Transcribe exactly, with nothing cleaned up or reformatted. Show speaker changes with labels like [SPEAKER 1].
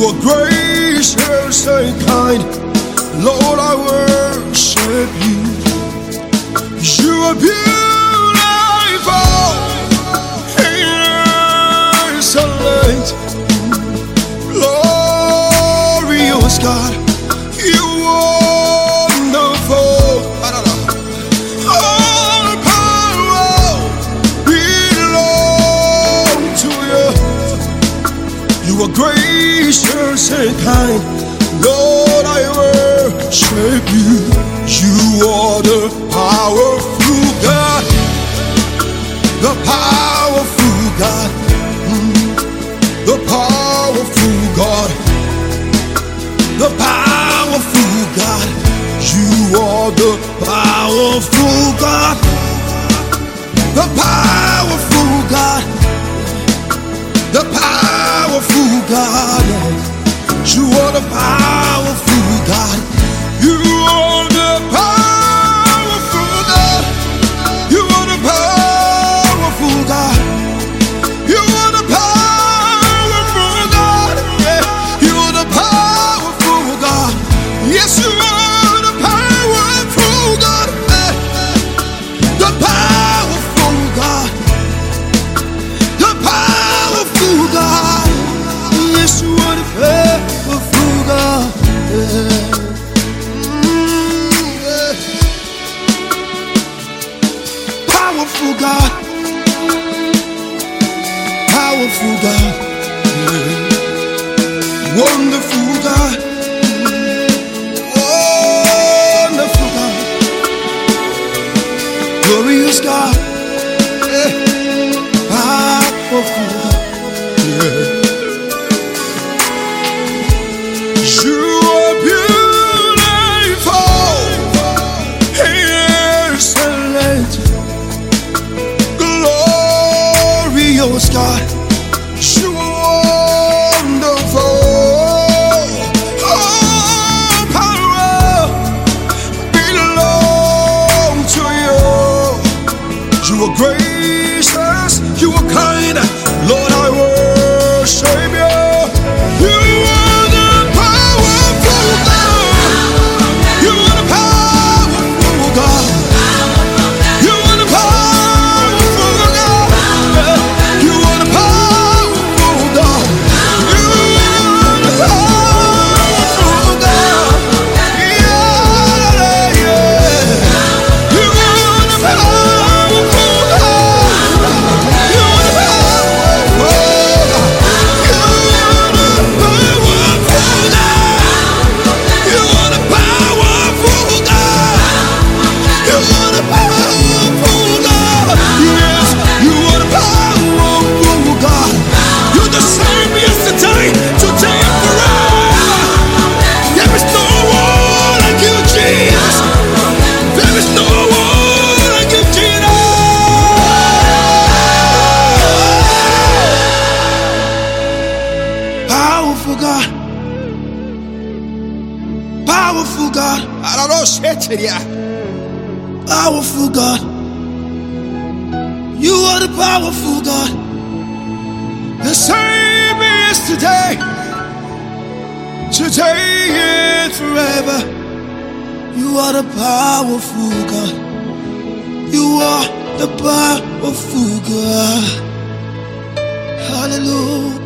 [SPEAKER 1] are gracious and kind. Lord, I worship you. You are beautiful and excellent. Glorious God, you are wonderful. All power belongs to you. You are gracious and kind. Lord, I worship you. You are the powerful God, the powerful God, mm, the powerful God, the powerful God. You are the powerful God, the powerful God, the powerful God. You are the powerful God. You are the powerful God. You are the powerful God. You are the powerful God. Yeah. You are the powerful God. Yes, you are the powerful God. Yeah. The powerful God. The powerful God. Yes, you are the powerful God. Yeah. Powerful God, powerful God, yeah. Wonderful God, wonderful God, glorious God, yeah. Powerful God, yeah. You are beautiful, excellent. Glorious God, you are wonderful. All power belongs to you. You are gracious, you are kind. Lord, I worship you. You are the powerful God. You are the powerful God. You are the powerful God. You are the powerful God. You are the powerful God. Yeah, yeah. You are the powerful God. You are the powerful God. You are the powerful God. You are the powerful God. You are the powerful God. Yes, you are the powerful God. You're the same yesterday, today, and forever. There is no one like you, Jesus. There is no one like you, Jesus. Powerful God, powerful God. I don't know shit here. Powerful God. You are the powerful God. The same yesterday, today and forever. You are the powerful God. You are the powerful God. Hallelujah.